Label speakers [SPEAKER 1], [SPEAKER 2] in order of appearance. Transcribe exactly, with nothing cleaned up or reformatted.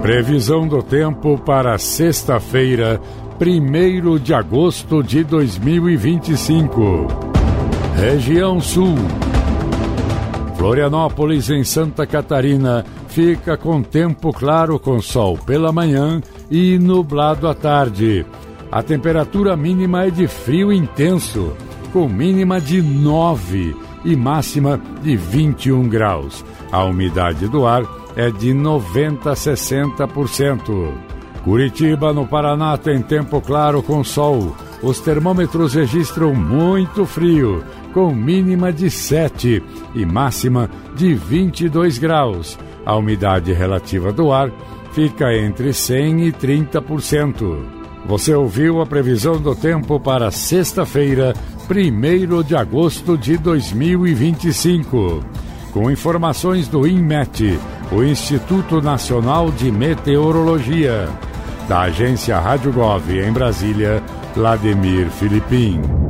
[SPEAKER 1] Previsão do tempo para sexta-feira, primeiro de agosto de dois mil e vinte e cinco. Região Sul. Florianópolis, em Santa Catarina, fica com tempo claro com sol pela manhã e nublado à tarde. A temperatura mínima é de frio intenso, com mínima de nove e máxima de vinte e um graus. A umidade do ar é de noventa a sessenta por cento. Curitiba, no Paraná, tem tempo claro com sol. Os termômetros registram muito frio, com mínima de sete e máxima de vinte e dois graus. A umidade relativa do ar fica entre cem e trinta por cento. Você ouviu a previsão do tempo para sexta-feira, primeiro de agosto de dois mil e vinte e cinco. Com informações do INMET, o Instituto Nacional de Meteorologia. Da agência Rádio Gov em Brasília, Vladimir Filipim.